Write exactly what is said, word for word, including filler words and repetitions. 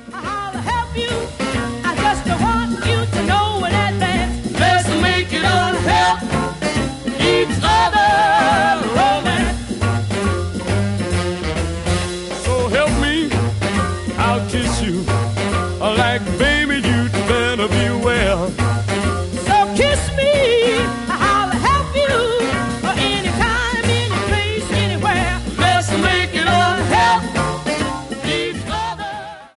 I'll help you. I just want you to know in advance. Let's make it on help each other romance. So help me, I'll kiss you like baby.